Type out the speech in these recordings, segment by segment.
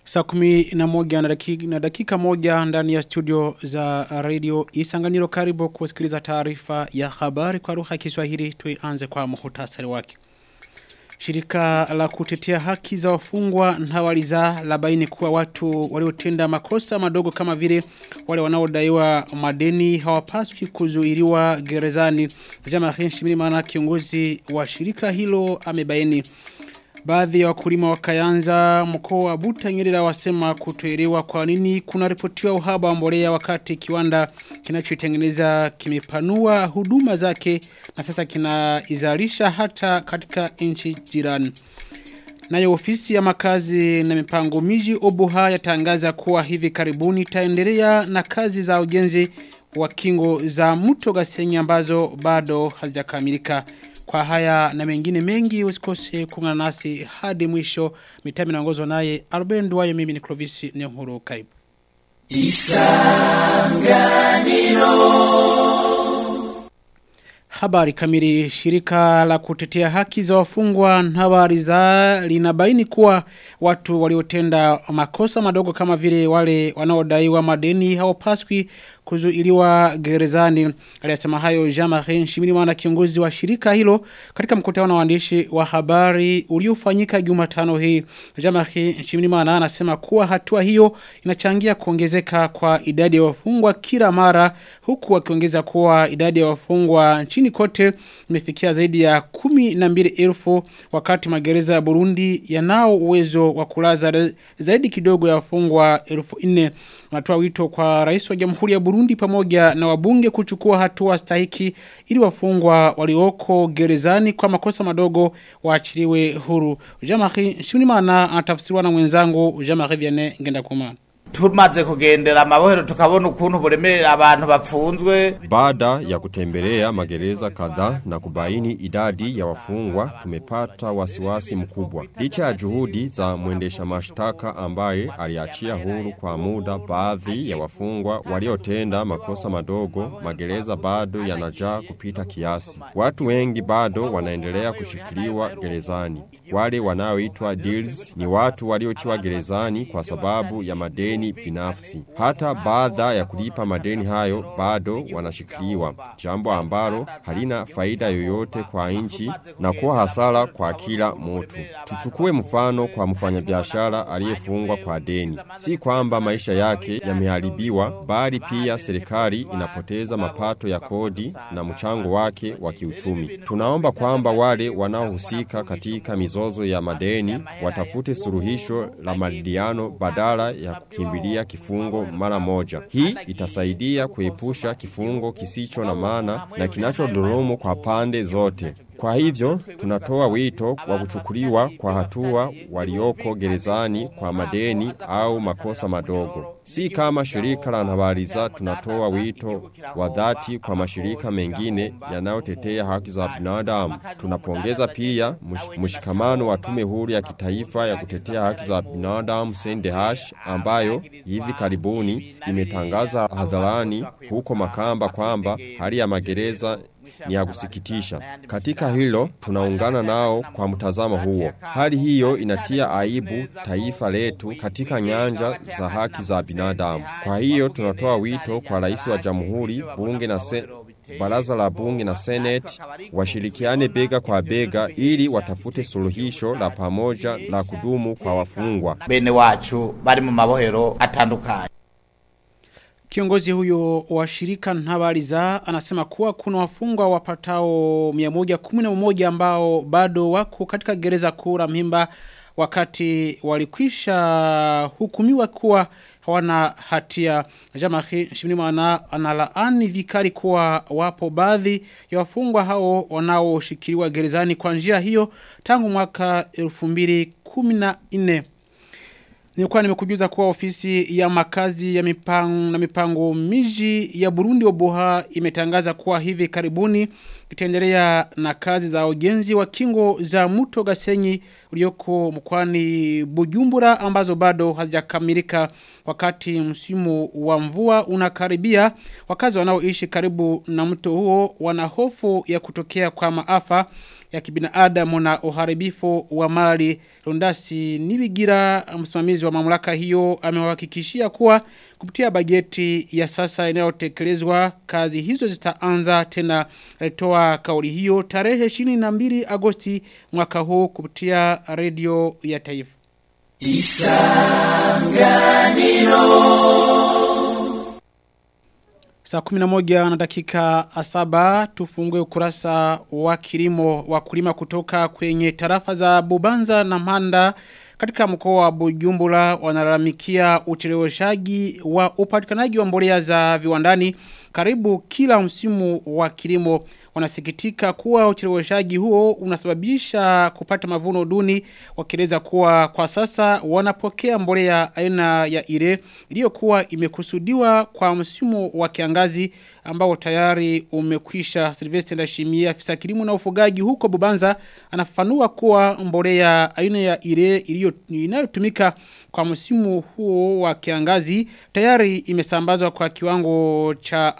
Saa 11 na dakika moja ndani ya studio za radio Isanganiro. Karibu kusikiliza taarifa ya habari kwa lugha ya Kiswahili. Tuanze kwa muhtasari wake. Shirika la kutetea haki za wafungwa Ntawaliza labaini kuwa watu waliotenda makosa madogo kama vile wale wanaodaiwa madeni hawapaswi kuzuiliwa gerezani. Jean-Marie Nshimirimana, kiongozi wa shirika hilo, amebaini. Baadhi ya wakulima wa Kayanza mkoa wa Butanyerera wasema kutoelewa kwa nini kuna ripotiwa uhaba wa mbolea wakati kiwanda kinachotengeneza kimepanua huduma zake na sasa kinaizalisha hata katika nchi jirani. Nayo ofisi ya makazi na mipango miji Obuha yatangaza kuwa hivi karibuni itaendelea na kazi za ujenzi wa kingo za mto Gasenyi ambazo bado hazijakamilika. Kwa haya na mengine mengi usikose kuungana nasi hadi mwisho. Mitami naongozwa naye Albert Nduwayo, mimi ni Clovis Nyonkuru. Karibu. Isanganiro. Habari kamili. Shirika la kutetea haki za wafungwa Ntawaliza linabaini kuwa watu waliotenda makosa madogo kama vile wale wanaodaiwa madeni hawapaswi kuzuiliwa gerezani. Aliyasema hayo Jean-Marie Nshimirimana, kiongozi wa shirika hilo, katika mkutano na waandishi wa habari uliofanyika Jumatano hii. Jean-Marie Nshimirimana anasema kuwa hatua hiyo inachangia kuongezeka kwa idadi ya wafungwa kila mara, huku akiongeza kuwa idadi ya wafungwa nchini kote imefikia zaidi ya 12,000 wakati magereza ya Burundi yanao uwezo wa kulaza zaidi kidogo ya wafungwa 4,000. Anatoa wito kwa Rais wa Jamhuri ya Burundi pamoja na wabunge kuchukua hatua stahiki ili wafungwa walioko gerezani kwa makosa madogo waachiliwe huru. Jean-Marie Nshimirimana anatafsiriwa na mwenzangu Jean-Marie Vianney Ngendakumana. Tumaze kugendera mabohero tukabona ukuntu buremera abantu bapfunzwe. Baada ya kutembelea magereza kadhaa na kubaini idadi ya wafungwa, tumepata wasiwasi mkubwa. Licha ya juhudi za mwendesha mashtaka ambaye aliachia huru kwa muda baadhi ya wafungwa waliotenda makosa madogo, magereza bado yanajaa kupita kiasi. Watu wengi bado wanaendelea kushikiliwa gerezani. Wale wanaoitwa deals ni watu waliotiwa gerezani kwa sababu ya madeni binafsi. Hata baada ya kulipa madeni hayo bado wanashikiliwa, jambo ambalo halina faida yoyote kwa nchi na kuwa hasara kwa kila mtu. Tuchukue mfano kwa mfanyabiashara aliyefungwa kwa deni. Si kwamba maisha yake yameharibiwa, bali pia serikali inapoteza mapato ya kodi na mchango wake wa kiuchumi. Tunaomba kwamba wale wanaohusika katika mizozo ya madeni watafute suluhisho la maridhiano badala ya kukimbilia kifungo mara moja. Hii itasaidia kuepusha kifungo kisicho na maana na kinachodhulumu kwa pande zote. Kwa hivyo, tunatoa wito wa kuchukuliwa kwa hatua walioko gerezani kwa madeni au makosa madogo. Si kama shirika la Ntawaliza, tunatoa wito wa dhati kwa mashirika mengine yanayotetea haki za binadamu. Tunapongeza pia mshikamano wa tume huru ya kitaifa ya kutetea haki za binadamu CNDH ambayo hivi karibuni imetangaza hadharani huko Makamba kwamba hali ya magereza ni ya kusikitisha. Katika hilo tunaungana nao kwa mtazamo huo. Hali hiyo inatia aibu taifa letu katika nyanja za haki za binadamu. Kwa hiyo tunatoa wito kwa Rais wa Jamhuri, bunge na Baraza la bunge na Senate washirikiane bega kwa bega ili watafute suluhisho la pamoja la kudumu kwa wafungwa. Bene wacu bari mu mabohero atandukanye. Kiongozi huyo wa shirika Ntawaliza anasema kuwa kuna wafungwa wapatao 111 ambao bado wako katika gereza kuu la Mpimba wakati walikwisha hukumiwa kuwa hawana hatia. Jean-Marie Nshimirimana analaani vikali kuwa wapo baadhi ya wafungwa hao wanaoshikiliwa gerezani kwa njia hiyo tangu mwaka 2014. Nilikuwa nimekujuza kuwa ofisi ya makazi ya mipango miji ya Burundi Obuha imetangaza kuwa hivi karibuni itaendelea na kazi za ujenzi wa kingo za mto Gasenyi ulioko mkoani Bujumbura ambazo bado hazijakamilika. Wakati msimu wa mvua unakaribia, wakazi wanaoishi karibu na mto huo wana hofu ya kutokea kwa maafa ya kibinadamu na uharibifu wa mali. Rondasi Nibigira, msimamizi wa mamlaka hiyo, amewahakikishia kuwa kupitia bajeti ya sasa inayotekelezwa kazi hizo zitaanza tena. Alitoa kauli hiyo tarehe 22 Agosti mwaka huu kupitia redio ya taifa. Saa 11 na dakika 7 tufungue ukurasa wa kilimo. Wakulima kutoka kwenye tarafa za Bubanza na Manda katika mkoa wa Bujumbura wanalalamikia ucheleweshaji wa upatikanaji wa mbolea za viwandani karibu kila msimu wa kilimo. Wanasikitika kuwa ucheleweshaji huo unasababisha kupata mavuno duni, wakieleza kuwa kwa sasa wanapokea mbolea aina ya ile iliyokuwa imekusudiwa kwa msimu wa kiangazi ambao tayari umekwisha. Sylvester Ndashimiye, afisa kilimo na ufugaji huko Bubanza, anafafanua kuwa mbolea aina ya ile inayotumika kwa msimu huo wa kiangazi tayari imesambazwa kwa kiwango cha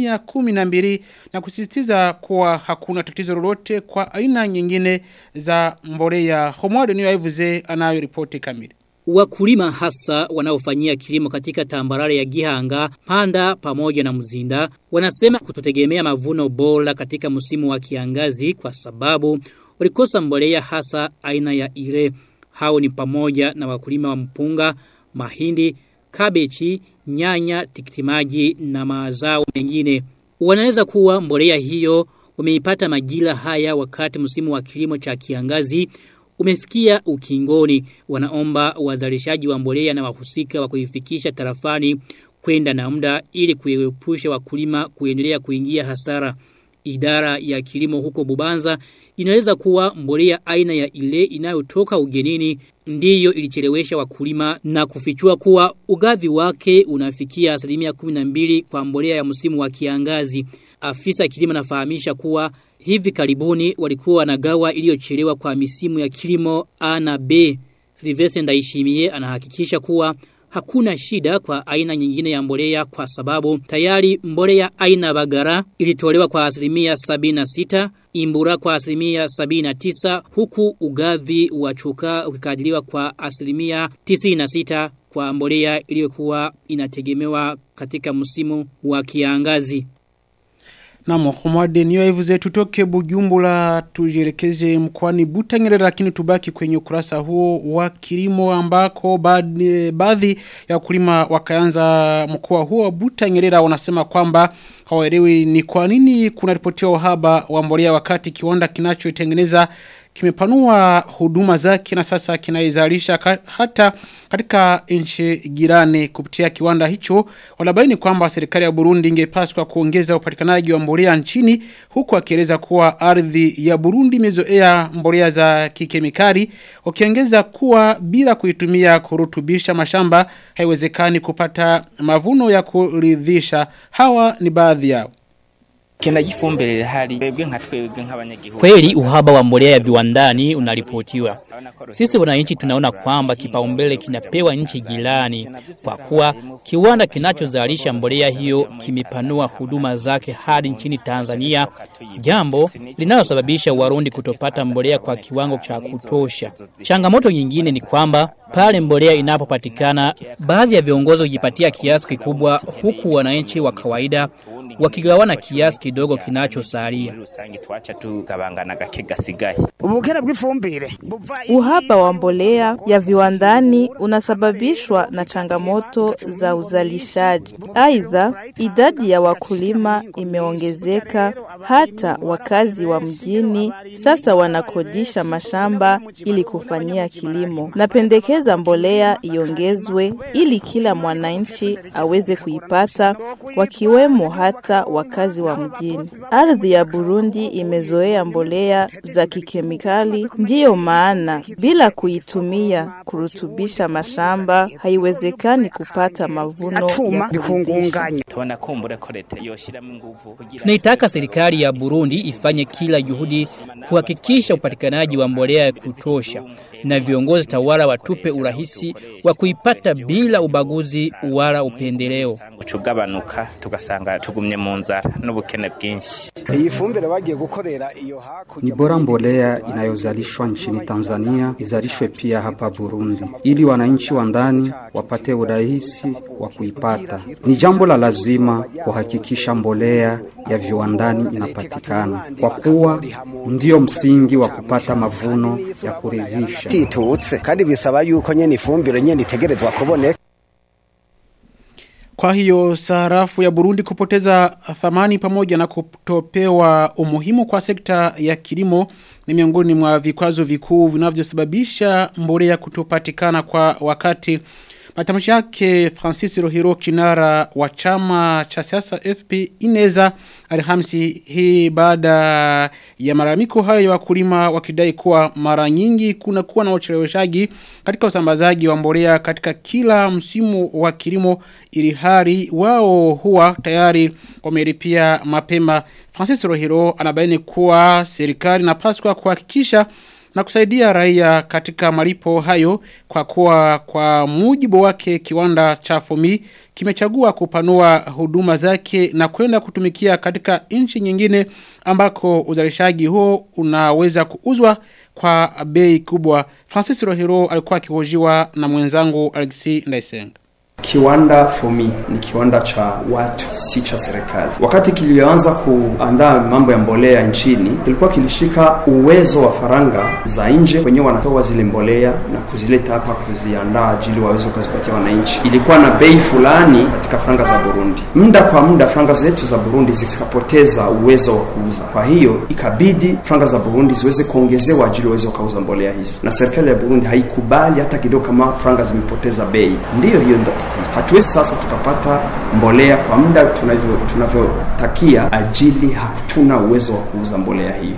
12% na kusisitiza kuwa hakuna tatizo lolote kwa aina nyingine za mbolea. Homwade niyo aivuze anayo ripoti kamili. Wakulima hasa wanaofanyia kilimo katika tambarare ya Gihanga, Panda pamoja na Muzinda wanasema kutotegemea mavuno bora katika msimu wa kiangazi kwa sababu walikosa mbolea hasa aina ya ile. Hao ni pamoja na wakulima wa mpunga, mahindi, kabechi, nyanya, tikitimaji na mazao mengine. Wanaweza kuwa mbolea hiyo wameipata majira haya wakati msimu wa kilimo cha kiangazi umefikia ukingoni. Wanaomba wazalishaji wa mbolea na wahusika wa kuifikisha tarafani kwenda na muda ili kuepusha wakulima kuendelea kuingia hasara. Idara ya kilimo huko Bubanza inaweza kuwa mbolea aina ya ile inayotoka ugenini ndiyo ilichelewesha wakulima na kufichua kuwa ugavi wake unafikia 12% kwa mbolea ya msimu wa kiangazi. Afisa kilimo anafahamisha kuwa hivi karibuni walikuwa wanagawa iliyochelewa kwa misimu ya kilimo A na B. Sylvester Ndayishimiye anahakikisha kuwa hakuna shida kwa aina nyingine ya mbolea kwa sababu tayari mbolea aina Bagara ilitolewa kwa 76%, Imbura kwa 79%, huku ugavi wa Chuka ukikadiriwa kwa 96% kwa mbolea iliyokuwa inategemewa katika msimu wa kiangazi. Na Mohammed niyo evuze tutoke Bujumbura tujielekeze mkoani Butanyerera, lakini tubaki kwenye ukurasa huo wa kilimo ambako baadhi ya wakulima wakaanza mkoa huo wa Butanyerera wanasema kwamba hawaelewi ni kwa nini kuna ripotiwa uhaba wa mbolea wakati kiwanda kinachotengeneza kimepanua huduma zake na sasa kinaizalisha hata katika nchi jirani. Kupitia kiwanda hicho wanabaini kwamba serikali ya Burundi ingepaswa kuongeza upatikanaji wa mbolea nchini, huku akieleza kuwa ardhi ya Burundi imezoea mbolea za kikemikali, wakiongeza kuwa bila kuitumia kurutubisha mashamba haiwezekani kupata mavuno ya kuridhisha. Hawa ni baadhi yao. Kweli uhaba wa mbolea ya viwandani unaripotiwa. Sisi wananchi tunaona kwamba kipaumbele kinapewa nchi jirani kwa kuwa kiwanda kinachozalisha mbolea hiyo kimepanua huduma zake hadi nchini Tanzania, jambo linalosababisha Warundi kutopata mbolea kwa kiwango cha kutosha. Changamoto nyingine ni kwamba pale mbolea inapopatikana baadhi ya viongozi hujipatia kiasi kikubwa huku wananchi wa kawaida wakigawana kiasi kidogo kinachosalia. Uhaba wa mbolea ya viwandani unasababishwa na changamoto za uzalishaji. Aidha, idadi ya wakulima imeongezeka, hata wakazi wa mjini sasa wanakodisha mashamba ili kufanyia kilimo. Napendekeza mbolea iongezwe ili kila mwananchi aweze kuipata, wakiwemo hata wakazi wa mjini. Ardhi ya Burundi imezoea mbolea za kikemikali, ndiyo maana bila kuitumia kurutubisha mashamba haiwezekani kupata mavuno ya kuridhisha. tubona kumbura ko leta yoshiramo nguvu kugira. Tunaitaka serikali ya Burundi ifanye kila juhudi kuhakikisha upatikanaji wa mbolea ya kutosha na viongozi tawala watupe urahisi wa kuipata bila ubaguzi wala upendeleo. Ucugabanuka tugasanga tugumye mu nzara n'ubukene bwinshi. Iyi fumbire bagiye gukorera iyo hakurya. Ni bora mbolea inayozalishwa nchini Tanzania izalishwe pia hapa Burundi ili wananchi wa ndani wapate urahisi wa kuipata. Ni jambo la lazima kuhakikisha mbolea ya viwandani inapatikana kwa kuwa ndio msingi wa kupata mavuno ya kuridhisha. Titutse kandi bisaba yuko nyene ifumbire nyene itegerezwa kuboneka. Kwa hiyo sarafu ya Burundi kupoteza thamani pamoja na kutopewa umuhimu kwa sekta ya kilimo ni miongoni mwa vikwazo vikuu vinavyosababisha mbolea kutopatikana kwa wakati. Matamshi yake Francis Rohiro, kinara wa chama cha siasa FP Ineza, Alhamisi hii baada ya malalamiko hayo ya wakulima wakidai kuwa mara nyingi kuna kuwa na ucheleweshaji katika usambazaji wa mbolea katika kila msimu wa kilimo, ili hali wao huwa tayari wamelipia mapema. Francis Rohiro anabaini kuwa serikali inapaswa kuhakikisha na kusaidia raia katika malipo hayo, kwa kuwa kwa mujibu wake kiwanda cha Fomi kimechagua kupanua huduma zake na kwenda kutumikia katika nchi nyingine ambako uzalishaji huo unaweza kuuzwa kwa bei kubwa. Francis Rohiro alikuwa akihojiwa na mwenzangu Alexi Ndaisenga. Kiwanda Fomi ni kiwanda cha watu, si cha serikali. Wakati kilianza kuandaa mambo ya mbolea nchini, kilikuwa kilishika uwezo wa faranga za nje kwenye wanatoa zile mbolea na kuzileta hapa kuziandaa ajili waweze kuzipatia wananchi. Ilikuwa na bei fulani katika faranga za Burundi. Muda kwa muda faranga zetu za Burundi zikapoteza uwezo wa kuuza. Kwa hiyo ikabidi faranga za Burundi ziweze kuongezewa ajili waweze kuuza mbolea hizo. Na serikali ya Burundi haikubali hata kidogo kama faranga zimepoteza bei. Ndiyo hiyo ndio. Hatuwezi sasa tukapata mbolea kwa muda tunavyotakia ajili hatuna uwezo wa kuuza mbolea hii.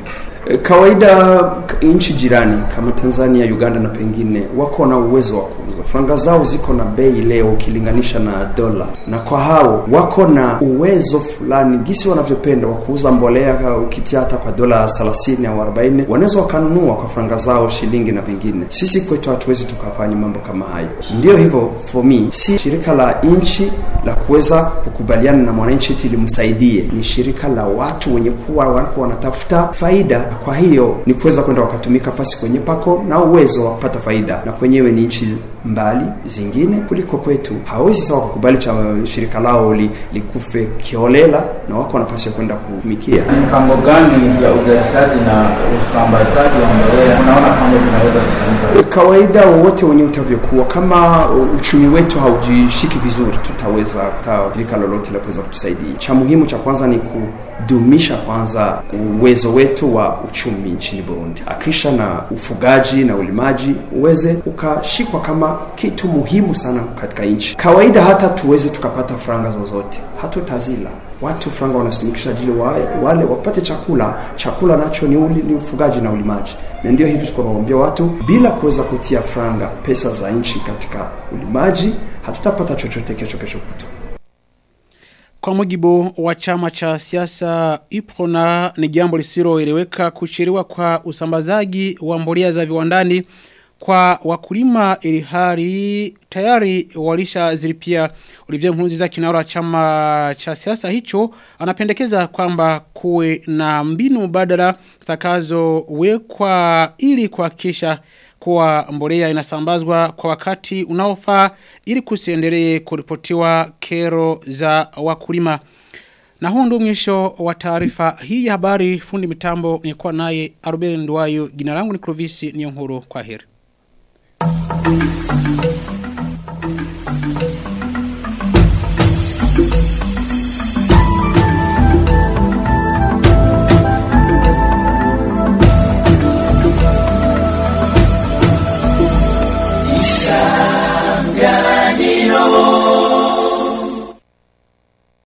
Kawaida nchi jirani kama Tanzania, Uganda na pengine wako na uwezo wa kuuza. Franga zao ziko na bei leo ukilinganisha na dola. Na kwa hao wako na uwezo fulani gisi wanavyopenda wa kuuza mbolea ukitia hata kwa dola 30 au 40, wanaweza wakanunua kwa franga zao shilingi na vingine. Sisi kwetu hatuwezi tukafanya mambo kama hayo. Ndio hivyo Fomi si shirika la nchi la kuweza kukubaliana na mwananchi ili msaidie. Ni shirika la watu wenye kuwa wanatafuta faida. Kwa hiyo ni kuweza kwenda wakatumika fasi kwenye pako na uwezo wa kupata faida, na kwenyewe ni nchi mbali zingine kuliko kwetu. Hawezi sawa kukubali cha shirika lao likufe kiholela na wako nafasi ya kwenda kutumikia. Mpango gani ya uzalishaji na usambazaji wa mbolea unaona kama tunaweza kufanya? Kawaida wote wenye utavyokuwa, kama uchumi wetu haujishiki vizuri, tutaweza kutalika lolote la kuweza kutusaidia. Cha muhimu cha kwanza ni kudumisha kwanza uwezo wetu wa uchumi nchini Burundi. Akisha na ufugaji na ulimaji uweze ukashikwa kama kitu muhimu sana katika nchi. Kawaida hata tuweze tukapata franga zozote, hatutazila. Watu franga wanasimikisha ajili wale wapate chakula nacho ni ufugaji na ulimaji. Na ndio hivi tunawaambia watu, bila kuweza kutia franga pesa za nchi katika ulimaji, hatutapata chochote kesho kutu. Kwa mujibu wa chama cha siasa Iprona, ni jambo lisiloeleweka kuchelewa kwa usambazaji wa mbolea za viwandani kwa wakulima, ili hali tayari walishazilipia. Olivier Nkurunziza, kinara chama cha siasa hicho, anapendekeza kwamba kuwe na mbinu mbadala zitakazowekwa ili kuhakikisha kuwa mbolea inasambazwa kwa wakati unaofaa, ili kusiendelee kuripotiwa kero za wakulima. Na huu ndio mwisho wa taarifa hii ya habari. Fundi mitambo nilikuwa naye Arubel Ndwayo, jina langu ni Clovis Niyonkuru. Kwaheri.